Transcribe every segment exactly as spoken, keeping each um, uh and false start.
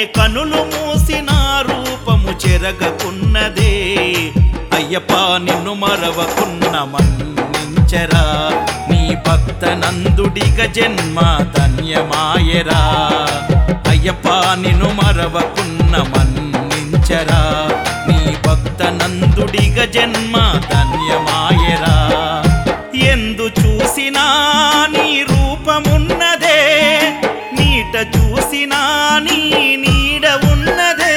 కనులు మూసిన రూపము చెరగకున్నదే అయ్యప్ప నిన్ను మరవకున్న మన్నించరా నీ భక్త నందుడిగ జన్మ ధన్యమాయరా అయ్యప్ప నిన్ను మరవకున్న మన్నించరా నీ భక్త నందుడిగ జన్మ ధన్యమాయరా ఎందు చూసినా నీ రూపమున్నదే నీట చూసినా నీ నీడ ఉన్నదే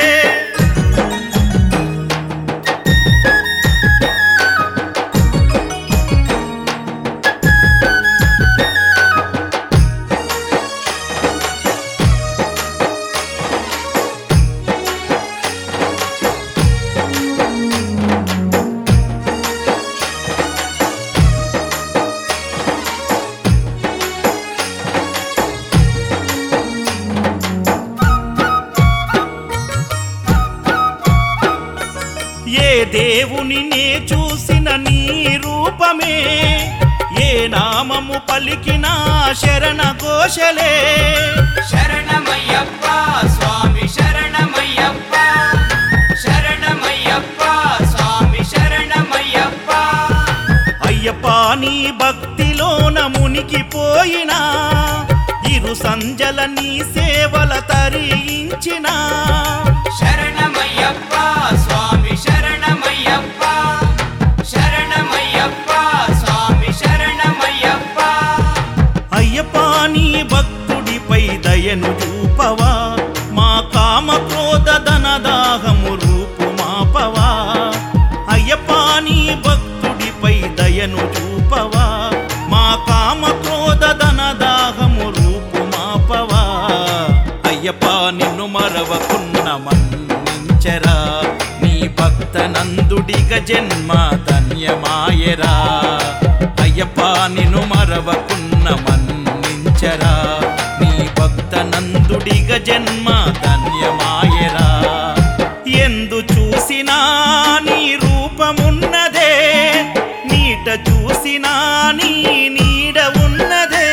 ఏ దేవుని నే చూసిన నీ రూపమే ఏ నామము పలికినా శరణ ఘోషలే శరణమయ్యప్ప స్వామి శరణమయ్యప్ప శరణమయ్యప్ప స్వామి శరణమయ్యప్ప అయ్యప్ప నీ భక్తిలోన మునిగిపోయినా ఇరు సంజల నీ సేవల తరించిన శరణమయ్యప్ప స్వామి శరణమయ్యప్ప శరణమయ్యప్ప స్వామి శరణమయ్యప్ప అయ్యప్ప నీ భక్తుడిపై దయను చూపవా మా కామ క్రోధ ధన దాహము రూపు మాపవా అయ్యప్ప నీ భక్తుడిపై దయను చూపవా మా కామ క్రోధ ధన దాహము రూపు మాపవా అయ్యప్ప నిన్ను మరవకున్న మన్నించరా నీ భక్త నందుడిగ జన్మ ధన్యమాయరా అయ్యప్ప నిన్ను మరవకున్న మన్నించరా నీ భక్త నందుడిగ జన్మ ధన్యమాయరా ఎందు చూసినా నీ రూపమున్నదే నీట చూసినా నీ నీడ ఉన్నదే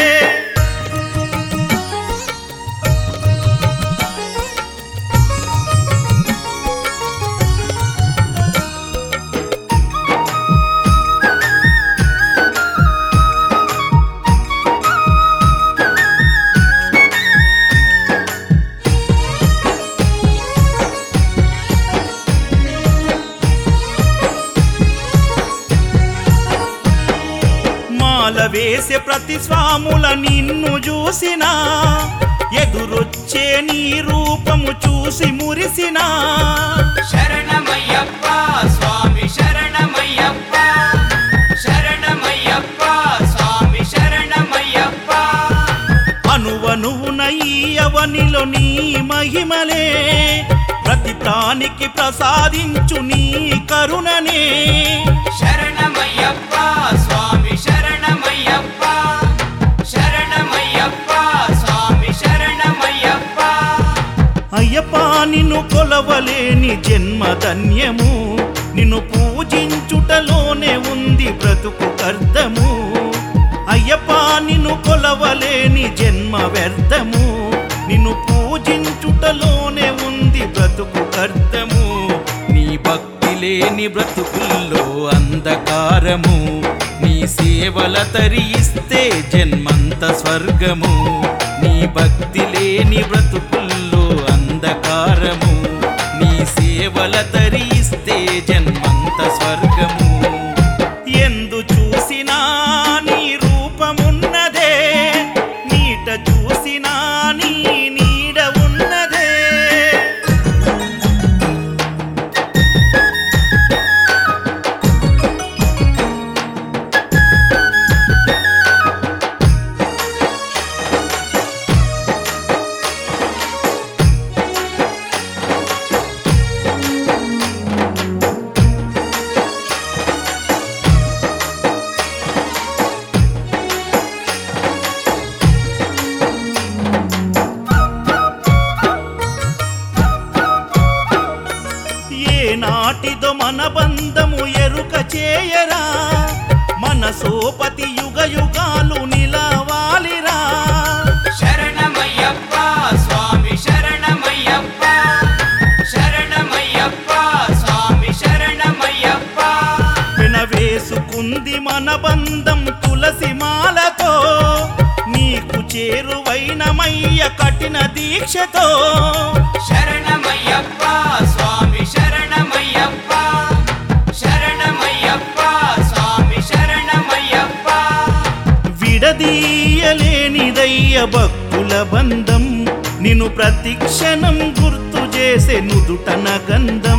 మాల వేసే ప్రతి స్వాముల నిన్ను చూసినా ఎదురొచ్చే నీ రూపము చూసి మురిసినా శరణమయ్యప్ప స్వామి శరణమయ్యప్ప శరణమయ్యప్ప స్వామి శరణమయ్యప్ప అనువనువున ఈ అవనిలో నీ మహిమలే ప్రతి ప్రాణికి ప్రసాదించు నీ కరుణనే శరణమయ్యప్ప స్వామి శరణమయ్యప్ప శరణమయ్యప్ప స్వామి శరణమయ్యప్ప అయ్యప్ప నిన్ను కొలవలేని జన్మ ధన్యము నిన్ను పూజించుటలోనే ఉంది బ్రతుకు అర్థము అయ్యప్ప నిన్ను కొలవలేని జన్మ వ్యర్థము నిన్ను పూజించుటలోనే ఉంది బ్రతుకు అర్థము నీ భక్తి లేని బ్రతుకుల్లో అంధకారము నీ సేవల తరిస్తే జన్మంత స్వర్గము నీ భక్తి లేని బ్రతుకుల్లో అంధకారము నీ సేవల తరిస్తే జన్మంత స్వర్గము ఎందు చూసినా నీ రూపమున్నదే నీట చూసినా నీ నీడ ఉన్నదే నాటిదో మన బంధము ఎరుక చేయరా మన సోపతి యుగ యుగాలు నిలవాలిరా శరణమయ్యప్ప స్వామి శరణ కఠిన దీక్షతో శరణమయ్యప్ప స్వామి శరణమయ్యప్ప శరణమయ్యప్ప స్వామి శరణమయ్యప్ప విడదీయలేనిదయ్య భక్తుల బంధం నిన్ను ప్రతిక్షణం గుర్తు చేసే నుదుటన గంధం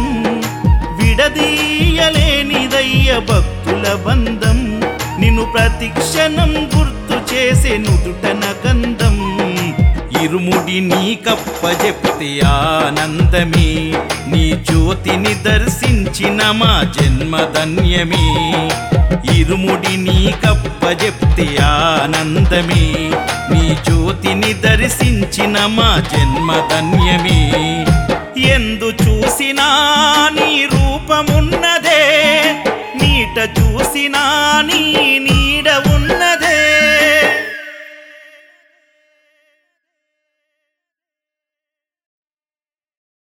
విడదీయలేనిదయ్య భక్తుల బంధం నిన్ను ప్రతిక్షణం గుర్తు చేసే నుదుటన గంధం ఇరుముడి నీ కప్ప చెప్తే ఆనందమే నీ జ్యోతిని దర్శించిన మా జన్మధన్యమే ఇరుముడి నీ కప్ప చెప్తే ఆనందమే నీ జ్యోతిని దర్శించిన మా జన్మధన్యమే ఎందు చూసినా నీ రూపమున్నదే నీట చూసినా నీ నీ